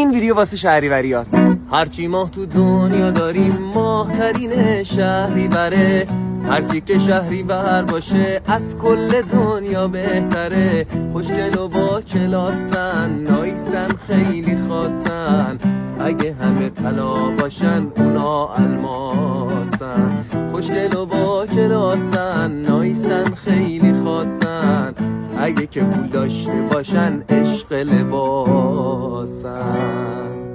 این ویدیو واسه شهریوری هست. هرچی ماه تو دنیا داریم ماهترین شهریوره، هر کی که شهریور باشه از کل دنیا بهتره. خوشگل و با کلاسن، نایسن خیلی خاصن، اگه همه طلا باشن اونا الماسن. خوشگل و با کلاسن، نایسن خیلی خاصن، اگه که پول داشته باشن عشق لباسن.